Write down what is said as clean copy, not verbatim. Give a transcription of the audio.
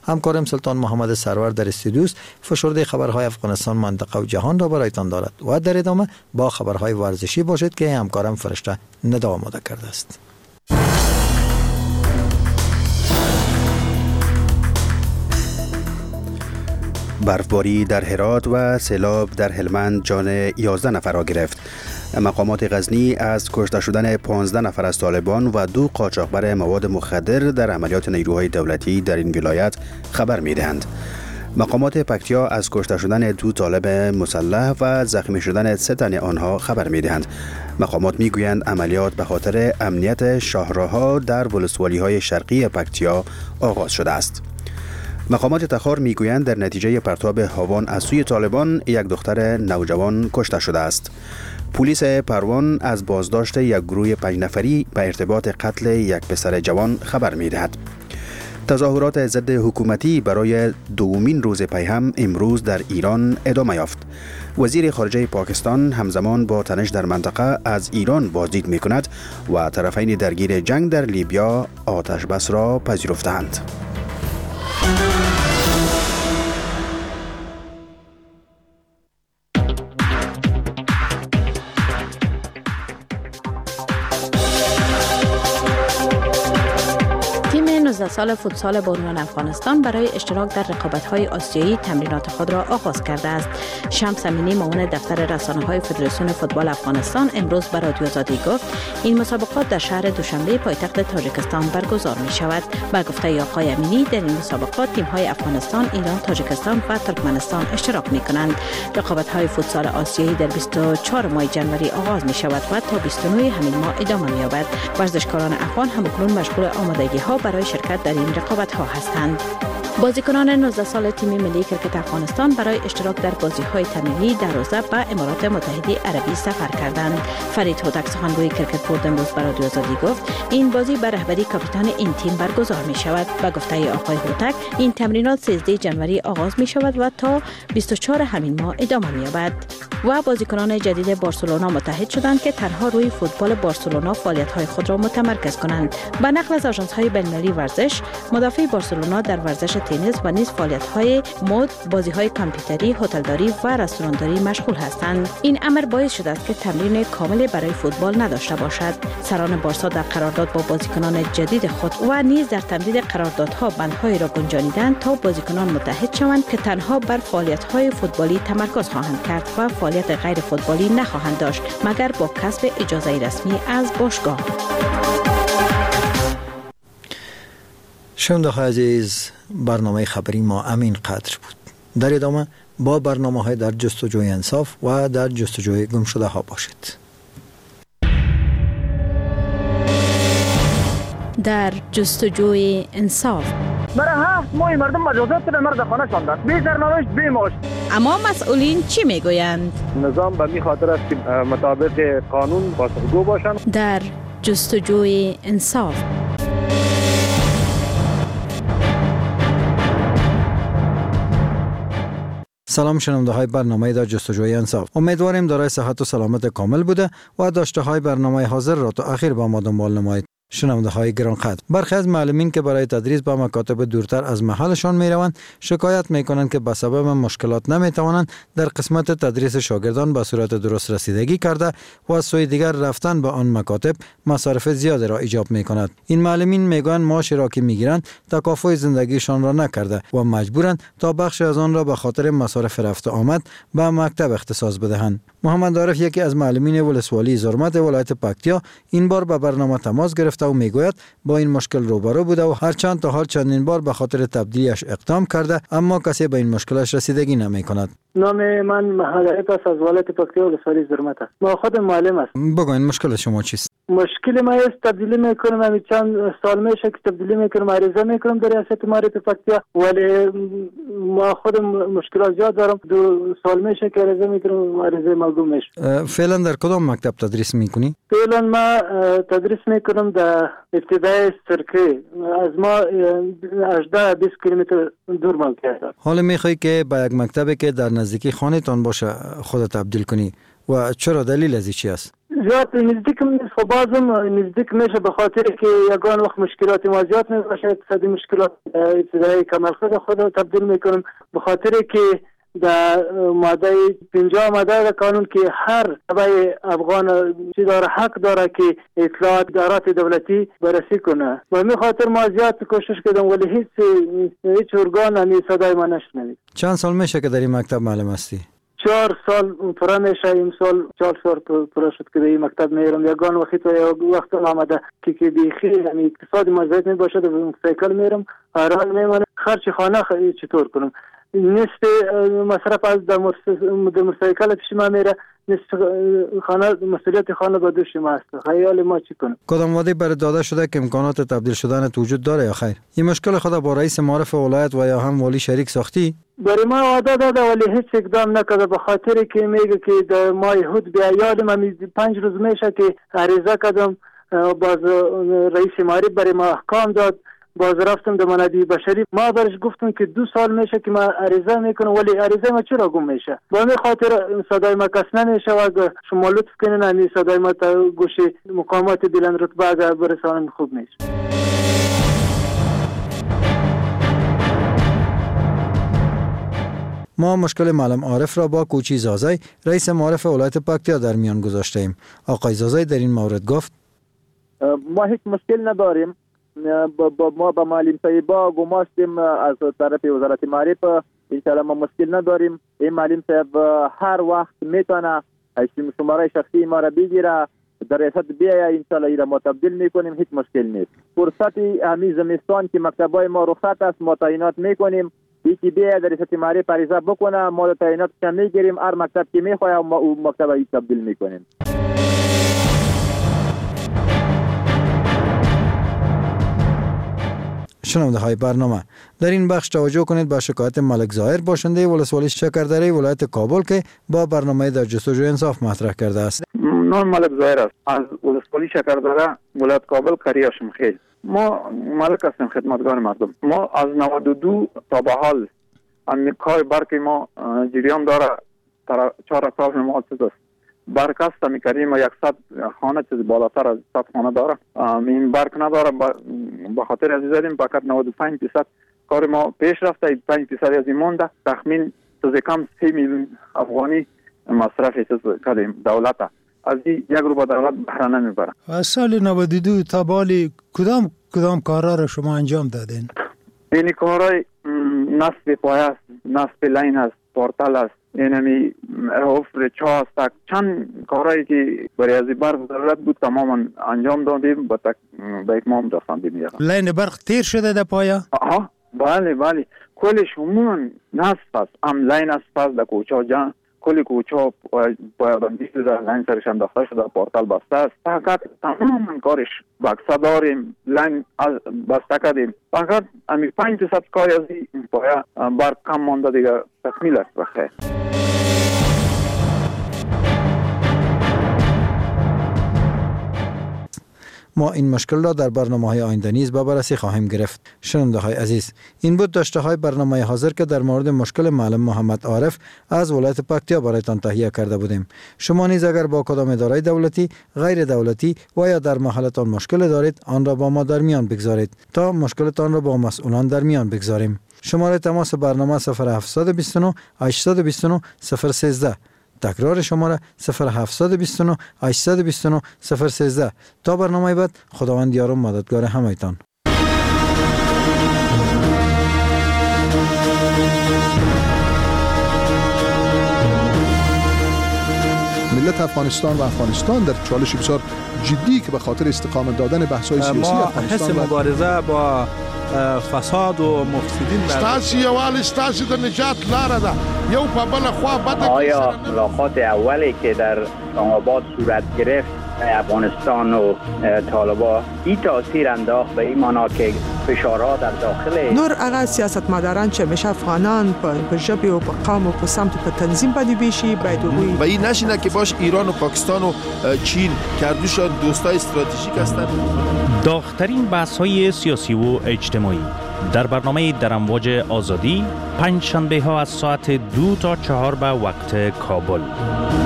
همکارم سلطان محمد سرور در استودیو فشرده خبرهای افغانستان، منطقه و جهان را برایتان دارد و در ادامه با خبرهای ورزشی باشید که همکارم فرشته ندا آماده کرده است. برفباری در هرات و سیلاب در هلمند جان 11 نفر را گرفت. مقامات غزنی از کشته شدن 15 نفر از طالبان و 2 قاچاقبر مواد مخدر در عملیات نیروهای دولتی در این ولایت خبر می‌دهند. مقامات پکتیا از کشته شدن 2 طالب مسلح و زخمی شدن 3 تن آنها خبر می‌دهند. مقامات می‌گویند عملیات به خاطر امنیت شاهراه‌ها در ولسوالی‌های شرقی پکتیا آغاز شده است. مقامات تخار میگویند در نتیجه پرتاب هاوان از سوی طالبان 1 دختر نوجوان کشته شده است. پلیس پروان از بازداشت یک گروه 5 نفری به ارتباط قتل یک پسر جوان خبر می‌دهد. تظاهرات ضد حکومتی برای دومین روز پی هم امروز در ایران ادامه یافت. وزیر خارجه پاکستان همزمان با تنش در منطقه از ایران بازدید می‌کند و طرفین درگیر جنگ در لیبیا آتش بس را پذیرفتند. تیم 19 سال فوتسال بانوان افغانستان برای اشتراک در رقابت‌های آسیایی تمرینات خود را آغاز کرده است. شمس امینی معاون دفتر رسانه‌های فدراسیون فوتبال افغانستان امروز به رادیو آزادی گفت این مسابقات در شهر دوشنبه پایتخت تاجیکستان برگزار می‌شود. به گفته آقای امینی در این مسابقات تیم‌های افغانستان، ایران، تاجیکستان و ترکمنستان اشتراک می‌کنند. رقابت‌های فوتسال آسیایی در 24 ماه ژانویه آغاز می‌شود و تا 29 همین ماه ادامه می‌یابد. ورزشکاران افغان همکنون مشغول آمادگی‌ها برای شرکت در این رقابت‌ها هستند. بازیکنان 19 سال تیم ملی کرکت افغانستان برای اشتراک در بازی‌های تمرینی در روزه به امارات متحده عربی سفر کردند. فرید هوتک سخنگوی کرکت بورد امروز به رادیو آزادی گفت این بازی به رهبری کاپیتان این تیم برگزار می‌شود. به گفته آقای هوتک این تمرینات 13 ژانویه آغاز می‌شود و تا 24 همین ماه ادامه می‌یابد. و بازیکنان جدید بارسلونا متحد شدند که تنها روی فوتبال بارسلونا فعالیت‌های خود را متمرکز کنند. به نقل از آژانس‌های بین‌المللی ورزش، مدافع بارسلونا در ورزش تنیس و نیز فعالیت‌های مد، بازی‌های کامپیوتری، هتلداری و رستورانداری مشغول هستند. این امر باعث شده است که تمرین کامل برای فوتبال نداشته باشد. سران بارسا در قرارداد با بازیکنان جدید خود و نیز در تمدید قراردادها بندهای را گنجانیدند تا بازیکنان متحد شوند که تنها بر فعالیت‌های فوتبالی تمرکز خواهند کرد و فعالیت غیر فوتبالی نخواهند داشت مگر با کسب اجازه رسمی از باشگاه. شنونده‌های عزیز، برنامه خبری ما همین قدر بود. در ادامه با برنامه‌های در جستجوی انصاف و در جستجوی گمشده‌ها باشید. در جستجوی انصاف برای 7 ماه مردم مجازات شدن، مرد خانه شاندن، بی سرنوشت بی معاش. اما مسئولین چی میگویند؟ نظام به می خاطر است که مطابق قانون پاسخگو باشند. در جستجوی انصاف سلام شنونده های برنامه در جستجوی انصاف. امیدواریم دارای صحت و سلامت کامل بوده و داشته های برنامه حاضر را تا آخر با ما دنبال نمایید. شنونده های گرانقدر، برخی از معلمین که برای تدریس به مکاتب دورتر از محلشان می روند شکایت می کنند که به سبب مشکلات نمی توانند در قسمت تدریس شاگردان به صورت درست رسیدگی کرده و از سوی دیگر رفتن به آن مکاتب مصارف زیادی را ایجاب می کند. این معلمین می گویند معاشی را که می گیرند تکافؤ زندگیشان را نکرده و مجبورند تا بخش از آن را به خاطر مصارف رفت آمد به مکتب اختصاص بدهند. محمد عارف، یکی از معلمین ولسوالی زرمت ولایت پکتیا، این بار به برنامه تماس گرفته و میگوید با این مشکل روبرو بوده و هرچند تا حال چندین بار به خاطر تبدیلیش اقدام کرده اما کسی به این مشکلش رسیدگی نمی کند. نام من محمد عارف است، از ولایت پکتیا ولسوالی زرمت است. ما خود معلم است. بگوین مشکل شما چیست؟ مشکل ما است تبدیلی میکنم، همین چند سال میشه که تبدیلی میکنم، عریضه میکنم در ریاست امارات پکتیا، ولی ما خود مشکلات زیاد دارم. 2 سال میشه که عریضه میکنم، عریضه ملغوم میشه. فعلا در کدام مکتب تدریس میکنی؟ فعلا ما تدریس میکنم در ابتدای سرکی، از ما 18-20 کیلومتر دور موقع است. حالا میخوای که به یک مکتبی که در نزدیکی خانه تان باشه خود تبدیل کنی و چرا دلیل از چی است؟ زیاد نزدیک نیست، خب بازم نزدیک میشه به خاطر که یگان وقت مشکلات ما زیاد میشه، اقتصادی مشکلات ابتدایی کمال خود تبدیل میکنم به خاطر که در ماده 50 ماده قانون که هر طبع افغان چی داره حق داره که اطلاعات ادارات دولتی بررسی کنه و می خاطر ما زیاد کوشش کردم ولی هیچ ارگان همی صدای ما نشنوید. چند سال میشه که در این مکتب معلم هستی؟ 4 سال پورا میشه، این سال 4 سال پورا شد که در این مکتب میرم. یگان وقت آمده که بیخی یعنی اقتصاد مزید می باشه و سایکل میرم حیران میمانم خرچ خانه چطور کنم. نصف مصرف از در سایکل پیش ما میره، نصف خانه مسئولیت خانه با دوش ما است. خیال ما چی کنم؟ کدام وعده برای داده شده که امکانات تبدیل شدن وجود داره یا خیر؟ این مشکل خود با رئیس معارف ولایت و یا هم والی شریک ساختی؟ برای ما وعده داده ولی هیچ اقدام نکرده به خاطر که میگه که در ماه هود بیا یادم 5 روز میشه که عریضه کردم باز رئیس معارف برای ما احکام داد، باز رفتم در منابع بشری ما برش گفتم که 2 سال میشه که ما عریضه میکنم ولی عریضه ما چرا گم میشه؟ با همین خاطر صدای ما کس نمیشه و اگر شما لطف کنین همین صدای ما تا گوش مقامات بلند رتبه اگر برسانن خوب میشه. ما مشکل معلم عارف را با کوچی زازای رئیس معارف ولایت پکتیا در میان گذاشته ایم. آقای زازای در این مورد گفت ما هیچ مشکل نداریم، ما با معلم صاحبا گماشتیم از طرف وزارت معارف، انشاءالله ما مشکل نداریم. این معلم صاحب هر وقت میتونه شماره شخصی ما را بگیره در ریاست بیاید، انشاءالله ایرا ما تبدیل میکنیم، هیچ مشکل نیست. فرصت همین زمستان که مکتبای ما رخصت است ما تعیینات میکنیم، یکی بیاید در ریاست معارف عریضه بکنه، ما در تعیینات میگیریم، هر مکتب که میخواه ما او مکتب تبدیل میکنیم. شنونده های برنامه، در این بخش توجه کنید به شکایت ملک ظاهر باشنده ولسوالی شکردره ولایت کابل که با برنامه در جستجوی انصاف مطرح کرده است. نام ملک ظاهر است، از ولسوالی شکردره ولایت کابل قریه شمخیل. ما ملک هستیم خدمتگار مردم. ما از 92 تا به حال همین کار برک ما جریان داره، 4 اطراف محافظ است. برکست میکردیم و 100 خانه چیز بالاتر از 100 خانه داره. این برک نداره به خاطر از زدیم فقط 95% کار ما پیش رفته، 5% از این مونده. تخمین از کم 3 میلیون افغانی مصرف کردیم دولت. از این یک رو با دولت بهره نمیبره. از سال 92 تا بالی کدام کارا را شما انجام دادین؟ این کارای نصب پایه است، نصب لین است، پورتال است، اینمی حفر چاه است، چند کارهایی که برای از برق ضرورت بود تماما انجام دادیم به اتمام رساندیم. لین برق تیر شده در پایه؟ بله کلش عموما نصب است، هم لین است پس در کوچه جان کلی کوچه بندی شده، لین سرش انداخته شده، پورتال بسته است. فقط تماما کارش بکسه داریم، لین بسته کردیم. فقط همی 5% کاری از این پایه برق کم مانده دیگه تکمیل است بخیر. ما این مشکل را در برنامه‌های آینده نیز به بررسی خواهیم گرفت. شنونده‌های عزیز، این بود داشته‌های برنامه حاضر که در مورد مشکل معلم محمد عارف از ولایت پکتیا برایتان تهیه کرده بودیم. شما نیز اگر با کدام اداره دولتی، غیر دولتی و یا در محلتان مشکل دارید، آن را با ما در میان بگذارید تا مشکلتان را با مسئولان در میان بگذاریم. شماره تماس برنامه 0729 829 013. تکرار شماره 0729 829 013. تا برنامه بعد، خداوند یار و مددگار همایتان. ملت افغانستان و افغانستان در چالش بسیار جدی که به خاطر استقامت دادن بحث‌های سیاسی افغانستان حس مبارزه با فساد و مفسدین ستاسي یوال ستاسي د نجات لاره ده یو په بل خوا بده. آیا ملاقات اولی که در اسلام‌آباد صورت گرفت افغانستان و طالبان این تاثیر انداخت به این معنا که فشارها در داخل نور اغا سیاستمداران چه میشه افغانان په ژبه او په قوم او په سمت په تنظیم باندې بیشي باید و این نشینه که باش ایران و پاکستان و چین کردوشان دوستای استراتژیک هستند. داغ‌ترین بحث‌های سیاسی و اجتماعی در برنامه در امواج آزادی، پنج شنبه ها از ساعت 2 تا 4 به وقت کابل.